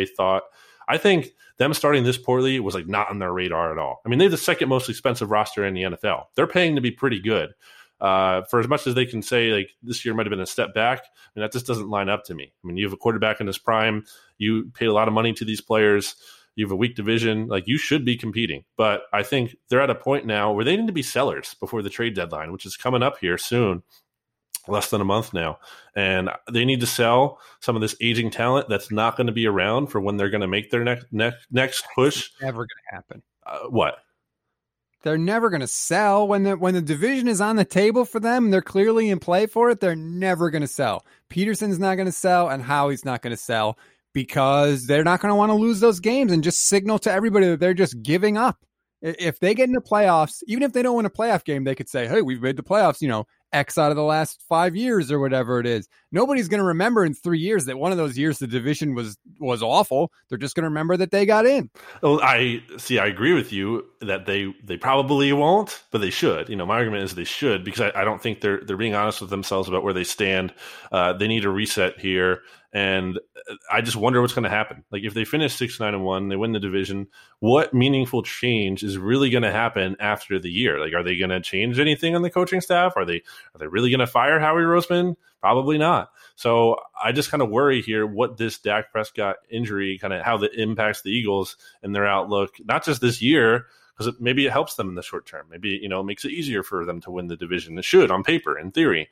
I think them starting this poorly was like not on their radar at all. I mean, they have the second most expensive roster in the NFL. They're paying to be pretty good. For as much as they can say, like, this year might have been a step back, I mean, that just doesn't line up to me. I mean, you have a quarterback in his prime. You paid a lot of money to these players. You have a weak division. Like, you should be competing. But I think they're at a point now where they need to be sellers before the trade deadline, which is coming up here soon, less than a month now. And they need to sell some of this aging talent that's not going to be around for when they're going to make their next push. It's never going to happen. What? They're never going to sell when the division is on the table for them and they're clearly in play for it. They're never going to sell. Peterson's not going to sell, and Howie's not going to sell, because they're not going to want to lose those games and just signal to everybody that they're just giving up. If they get in the playoffs, even if they don't win a playoff game, they could say, hey, we've made the playoffs, X out of the last 5 years or whatever it is. Nobody's going to remember in 3 years that one of those years the division was awful. They're just going to remember that they got in. Well, I agree with you that they probably won't, but they should. My argument is they should, because I don't think they're being honest with themselves about where they stand. They need a reset here. And I just wonder what's going to happen. Like, if they finish 6-9-1, they win the division, what meaningful change is really going to happen after the year? Like, are they going to change anything on the coaching staff? Are they really going to fire Howie Roseman? Probably not. So I just kind of worry here what this Dak Prescott injury, kind of how that impacts the Eagles and their outlook, not just this year, because maybe it helps them in the short term. Maybe, it makes it easier for them to win the division. It should, on paper, in theory.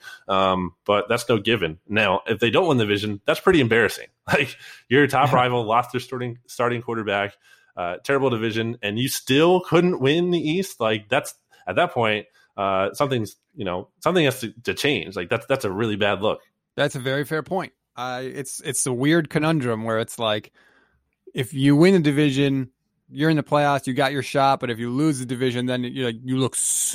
But that's no given. Now, if they don't win the division, that's pretty embarrassing. Like, your top rival lost their starting quarterback, terrible division, and you still couldn't win the East. Like, that's, at that point, something has to change. Like, that's a really bad look. That's a very fair point. It's a weird conundrum where it's like, if you win a division, you're in the playoffs, you got your shot. But if you lose the division, then you look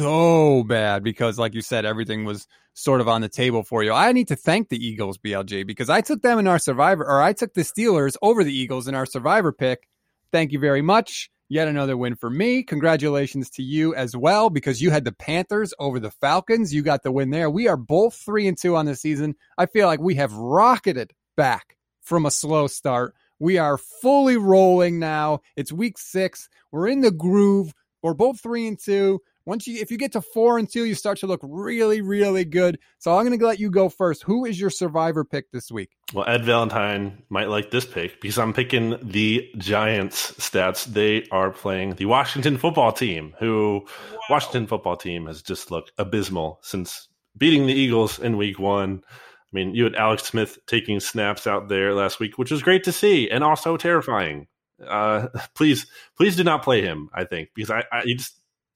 so bad, because, like you said, everything was sort of on the table for you. I need to thank the Eagles, BLJ, because I took them in our Survivor, or I took the Steelers over the Eagles in our Survivor pick. Thank you very much. Yet another win for me. Congratulations to you as well, because you had the Panthers over the Falcons. You got the win there. We are both 3-2 on the season. I feel like we have rocketed back from a slow start. We are fully rolling now. It's week 6. We're in the groove. We're both 3-2. If you get to 4-2, you start to look really, really good. So I'm going to let you go first. Who is your Survivor pick this week? Well, Ed Valentine might like this pick, because I'm picking the Giants stats. They are playing the Washington football team, Washington football team has just looked abysmal since beating the Eagles in week 1. I mean, you had Alex Smith taking snaps out there last week, which was great to see and also terrifying. Please do not play him, I think, because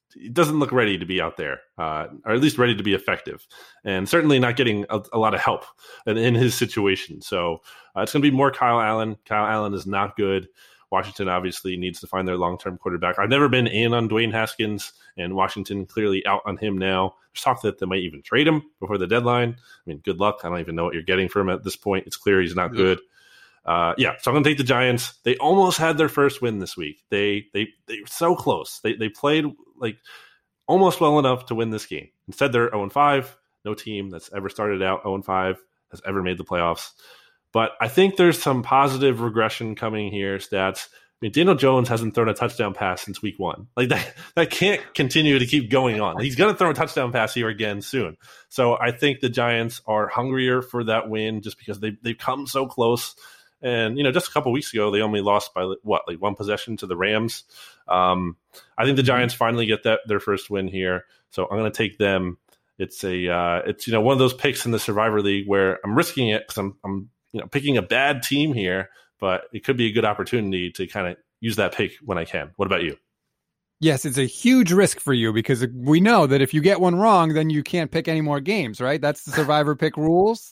he doesn't look ready to be out there, or at least ready to be effective, and certainly not getting a lot of help in his situation. So it's going to be more Kyle Allen. Kyle Allen is not good. Washington obviously needs to find their long-term quarterback. I've never been in on Dwayne Haskins, and Washington clearly out on him now. There's talk that they might even trade him before the deadline. I mean, good luck. I don't even know what you're getting from him at this point. It's clear he's not good. So I'm going to take the Giants. They almost had their first win this week. They were so close. They played like almost well enough to win this game. Instead, they're 0-5. No team that's ever started out 0-5 has ever made the playoffs. But I think there's some positive regression coming here, stats. I mean, Daniel Jones hasn't thrown a touchdown pass since week 1. Like that can't continue to keep going on. He's going to throw a touchdown pass here again soon. So I think the Giants are hungrier for that win just because they've come so close. And, just a couple weeks ago, they only lost by one possession to the Rams. I think the Giants finally get their first win here. So I'm going to take them. It's one of those picks in the Survivor League where I'm risking it because I'm picking a bad team here, but it could be a good opportunity to kind of use that pick when I can. What about you? Yes, it's a huge risk for you because we know that if you get one wrong, then you can't pick any more games, right? That's the Survivor pick rules.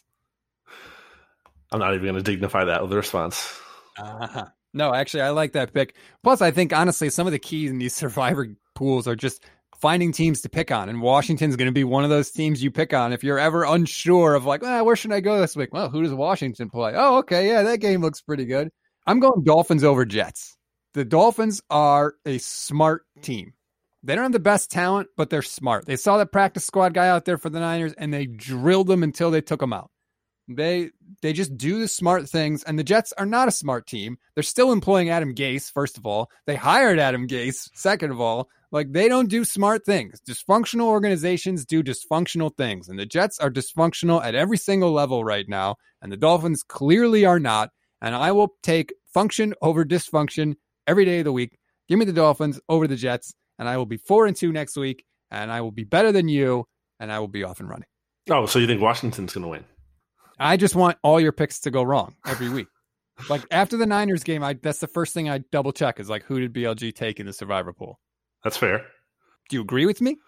I'm not even going to dignify that with a response. No, actually, I like that pick. Plus, I think, honestly, some of the keys in these Survivor pools are just finding teams to pick on. And Washington's going to be one of those teams you pick on. If you're ever unsure of where should I go this week? Well, who does Washington play? Oh, okay. Yeah, that game looks pretty good. I'm going Dolphins over Jets. The Dolphins are a smart team. They don't have the best talent, but they're smart. They saw the practice squad guy out there for the Niners and they drilled them until they took him out. They just do the smart things, and the Jets are not a smart team. They're still employing Adam Gase, first of all. They hired Adam Gase, second of all. They don't do smart things. Dysfunctional organizations do dysfunctional things, and the Jets are dysfunctional at every single level right now, and the Dolphins clearly are not, and I will take function over dysfunction every day of the week. Give me the Dolphins over the Jets, and I will be 4-2 next week, and I will be better than you, and I will be off and running. Oh, so you think Washington's going to win? I just want all your picks to go wrong every week. After the Niners game, that's the first thing I double check is who did BLG take in the Survivor pool? That's fair. Do you agree with me?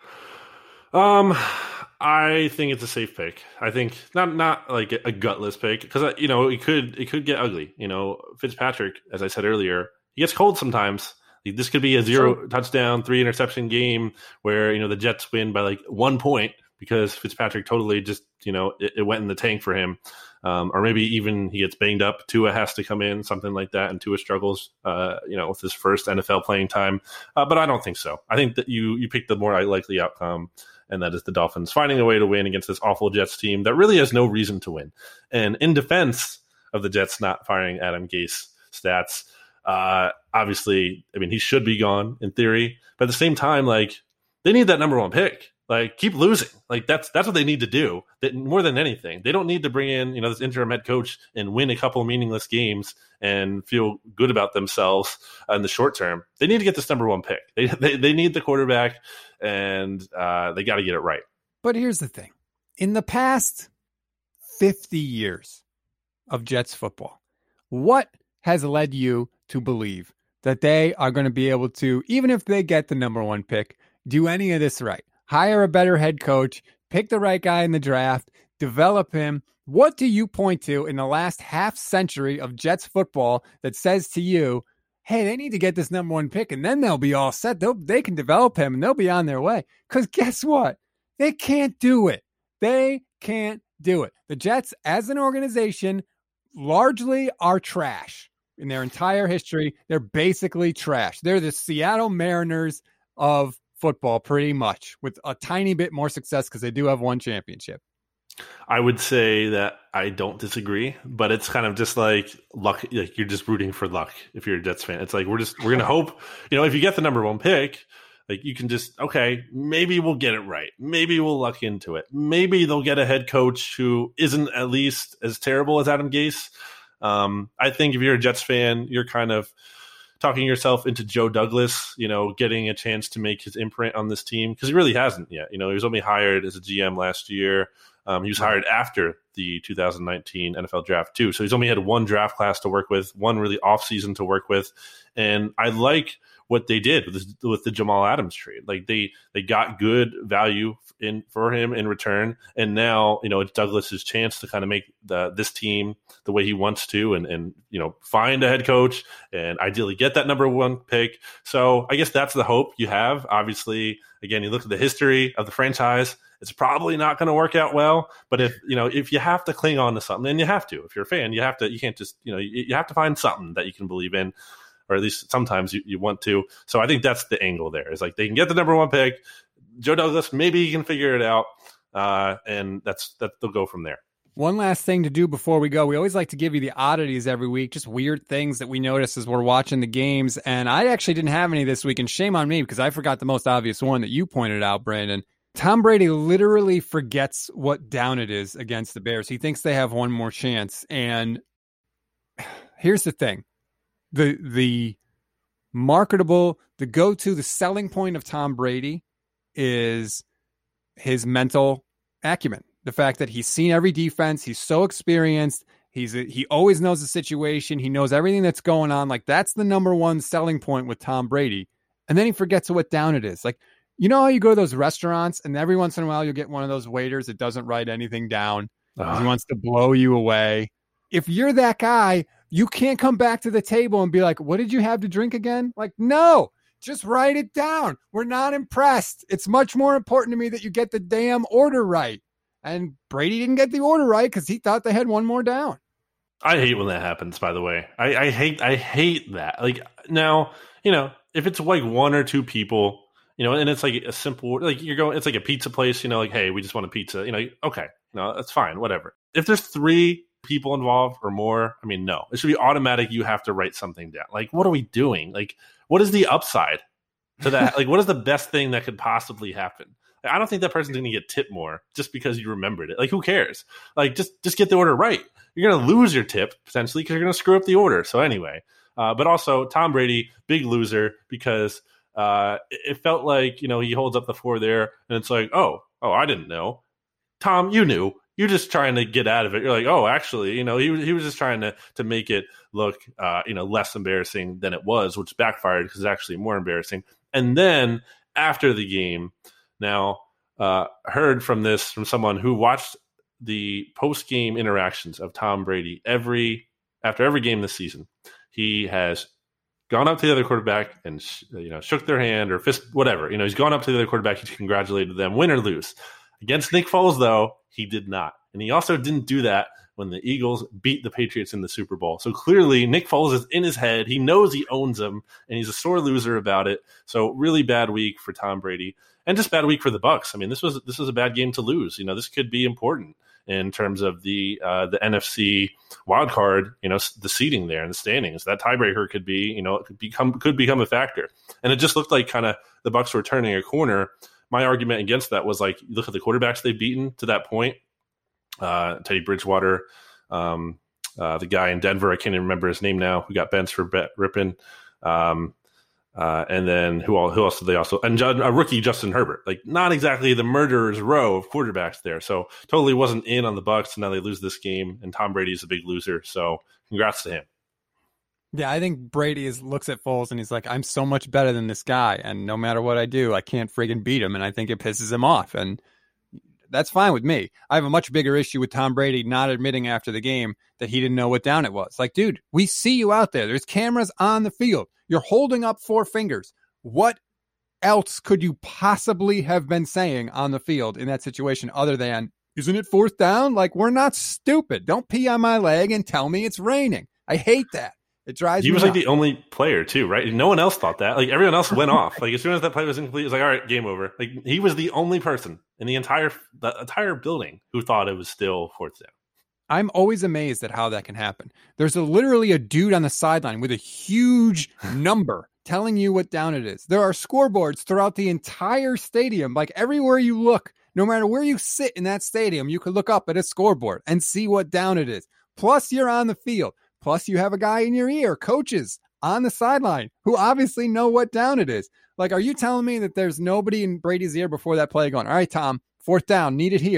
I think it's a safe pick. I think not like a gutless pick because it could get ugly. Fitzpatrick, as I said earlier, he gets cold sometimes. This could be a 0 touchdown, 3 interception game where the Jets win by 1 point. Because Fitzpatrick totally just, it went in the tank for him. Or maybe even he gets banged up. Tua has to come in, something like that. And Tua struggles, with his first NFL playing time. But I don't think so. I think that you picked the more likely outcome. And that is the Dolphins finding a way to win against this awful Jets team that really has no reason to win. And in defense of the Jets not firing Adam Gase stats, obviously, he should be gone in theory. But at the same time, they need that number 1 pick. Keep losing. That's what they need to do. That more than anything, they don't need to bring in, this interim head coach and win a couple of meaningless games and feel good about themselves in the short term. They need to get this number 1 pick. They need the quarterback, and they got to get it right. But here's the thing: in the past 50 years of Jets football, what has led you to believe that they are going to be able to, even if they get the number 1 pick, do any of this right? Hire a better head coach, pick the right guy in the draft, develop him. What do you point to in the last half century of Jets football that says to you, hey, they need to get this number 1 pick and then they'll be all set. They can develop him and they'll be on their way. Because guess what? They can't do it. They can't do it. The Jets, as an organization, largely are trash. In their entire history, they're basically trash. They're the Seattle Mariners of football, pretty much, with a tiny bit more success because they do have 1 championship. I would say that I don't disagree, but it's kind of just like luck. You're just rooting for luck if you're a Jets fan. It's we're going to hope, if you get the number 1 pick, you can just, okay, maybe we'll get it right. Maybe we'll luck into it. Maybe they'll get a head coach who isn't at least as terrible as Adam Gase. I think if you're a Jets fan, you're kind of talking yourself into Joe Douglas, getting a chance to make his imprint on this team because he really hasn't yet. He was only hired as a GM last year. He was hired after the 2019 NFL draft too. So he's only had one draft class to work with, one really off season to work with. And I like what they did with the Jamal Adams trade. Like they got good value for him in return. And now, it's Douglas's chance to kind of make this team the way he wants to and find a head coach and ideally get that number one pick. So I guess that's the hope you have. Obviously, again, you look at the history of the franchise, it's probably not going to work out well. But if you have to cling on to something, and you have to, if you're a fan, you can't just, you have to find something that you can believe in, or at least sometimes you want to. So I think that's the angle there. Is like they can get the number one pick. Joe Douglas, maybe he can figure it out, and they'll go from there. One last thing to do before we go. We always like to give you the oddities every week, just weird things that we notice as we're watching the games. And I actually didn't have any this week, and shame on me because I forgot the most obvious one that you pointed out, Brandon. Tom Brady literally forgets what down it is against the Bears. He thinks they have one more chance. And here's the thing. The marketable, the go-to, the selling point of Tom Brady is his mental acumen. The fact that he's seen every defense, he's so experienced, he always knows the situation, he knows everything that's going on. Like that's the number one selling point with Tom Brady. And then he forgets what down it is. Like, you know how you go to those restaurants and every once in a while you'll get one of those waiters that doesn't write anything down. He wants to blow you away. If you're that guy, you can't come back to the table and be like, what did you have to drink again? Like, no, just write it down. We're not impressed. It's much more important to me that you get the damn order right. And Brady didn't get the order right because he thought they had one more down. I hate when that happens, by the way. I hate that. Like now, if it's like one or two people, and it's like a simple, like it's like a pizza place, like, hey, we just want a pizza, okay, no, that's fine, whatever. If there's three people involved or more, no, it should be automatic. You have to write something down. Like, what are we doing? Like, what is the upside to that? Like, what is the best thing that could possibly happen? I don't think that person's going to get tipped more just because you remembered it. Like, who cares? Like, just get the order right. You're going to lose your tip potentially because you're going to screw up the order. So anyway, but also Tom Brady, big loser because it felt like, he holds up the floor there and it's like, oh, I didn't know. Tom, you knew. You're just trying to get out of it. You're like, oh, actually, he was just trying to make it look, less embarrassing than it was, which backfired because it's actually more embarrassing. And then after the game, now heard from someone who watched the post-game interactions of Tom Brady after every game this season. He has gone up to the other quarterback and shook their hand or fist, whatever. He's gone up to the other quarterback. He's congratulated them, win or lose. Against Nick Foles, though, he did not. And he also didn't do that when the Eagles beat the Patriots in the Super Bowl. So clearly Nick Foles is in his head. He knows he owns them, and he's a sore loser about it. So really bad week for Tom Brady, and just bad week for the Bucs. This was a bad game to lose. This could be important in terms of the NFC wild card, the seeding there and the standings. That tiebreaker could be, could become a factor. And it just looked like kind of the Bucs were turning a corner. My argument against that was like, look at the quarterbacks they've beaten to that point. Teddy Bridgewater, the guy in Denver, I can't even remember his name now, who got benched for Rippin. And then who else did they also? And a rookie, Justin Herbert. Like, not exactly the murderer's row of quarterbacks there. So totally wasn't in on the Bucs. And now they lose this game, and Tom Brady's a big loser. So congrats to him. Yeah, I think Brady looks at Foles and he's like, I'm so much better than this guy. And no matter what I do, I can't friggin' beat him. And I think it pisses him off. And that's fine with me. I have a much bigger issue with Tom Brady not admitting after the game that he didn't know what down it was. Like, dude, we see you out there. There's cameras on the field. You're holding up 4 fingers. What else could you possibly have been saying on the field in that situation other than, isn't it 4th down? Like, we're not stupid. Don't pee on my leg and tell me it's raining. I hate that. It drives me He was nuts. like the only player too, right? No one else thought that. Like, everyone else went off. Like, as soon as that play was incomplete, it was like, all right, game over. Like, he was the only person in the entire building who thought it was still 4th down. I'm always amazed at how that can happen. There's literally a dude on the sideline with a huge number telling you what down it is. There are scoreboards throughout the entire stadium. Like, everywhere you look, no matter where you sit in that stadium, you could look up at a scoreboard and see what down it is. Plus, you're on the field. Plus, you have a guy in your ear, coaches on the sideline who obviously know what down it is. Like, are you telling me that there's nobody in Brady's ear before that play going, all right, Tom, 4th down, need it here.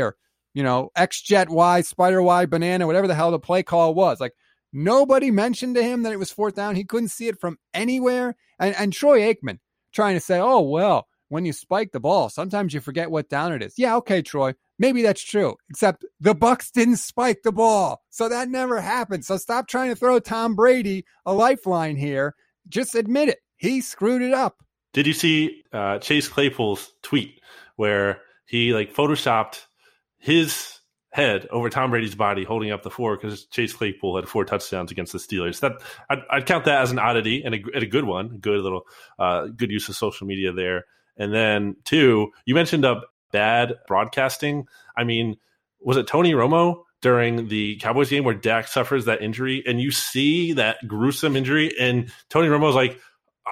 X jet Y, spider Y, banana, whatever the hell the play call was. Like, nobody mentioned to him that it was fourth down. He couldn't see it from anywhere. And Troy Aikman trying to say, oh, well, when you spike the ball, sometimes you forget what down it is. Yeah, okay, Troy, maybe that's true. Except the Bucs didn't spike the ball, so that never happened. So stop trying to throw Tom Brady a lifeline here. Just admit it. He screwed it up. Did you see Chase Claypool's tweet where he photoshopped his head over Tom Brady's body holding up the 4 because Chase Claypool had 4 touchdowns against the Steelers? That I'd count that as an oddity and a good one, good little good use of social media there. And then 2, you mentioned bad broadcasting. I mean, was it Tony Romo during the Cowboys game where Dak suffers that injury and you see that gruesome injury and Tony Romo's like,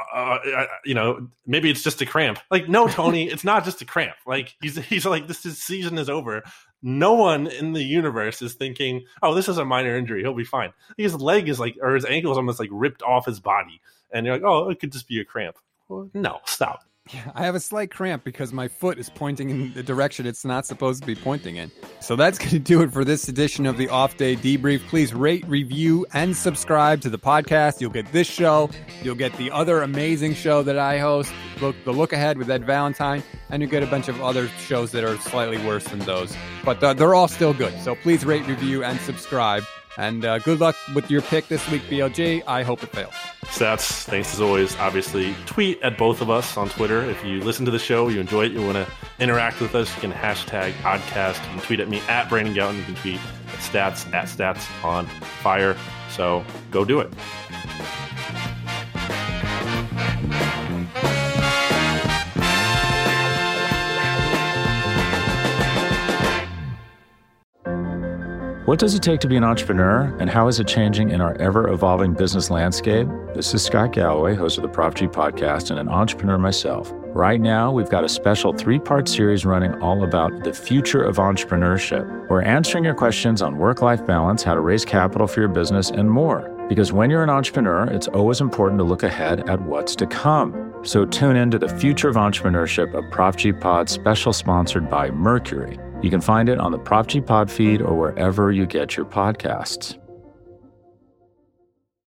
maybe it's just a cramp. Like, no, Tony, it's not just a cramp. Like, he's like, this season is over. No one in the universe is thinking, oh, this is a minor injury. He'll be fine. His leg is or his ankle is almost ripped off his body. And you're like, oh, it could just be a cramp. Well, no, stop. Yeah, I have a slight cramp because my foot is pointing in the direction it's not supposed to be pointing in. So that's going to do it for this edition of the Off Day Debrief. Please rate, review, and subscribe to the podcast. You'll get this show. You'll get the other amazing show that I host, The Look Ahead with Ed Valentine, and you'll get a bunch of other shows that are slightly worse than those. But they're all still good. So please rate, review, and subscribe. And good luck with your pick this week, BLG. I hope it fails. Stats, thanks as always. Obviously, tweet at both of us on Twitter. If you listen to the show, you enjoy it, you want to interact with us, you can hashtag Oddcast. You can tweet at me at Brandon Gowton. You can tweet at Stats on Fire. So go do it. What does it take to be an entrepreneur, and how is it changing in our ever-evolving business landscape? This is Scott Galloway, host of the Prop G Podcast, and an entrepreneur myself. Right now, we've got a special 3-part series running all about the future of entrepreneurship. We're answering your questions on work-life balance, how to raise capital for your business, and more. Because when you're an entrepreneur, it's always important to look ahead at what's to come. So tune in to the Future of Entrepreneurship, a Prop G Pod special sponsored by Mercury. You can find it on the Prop G Pod feed or wherever you get your podcasts.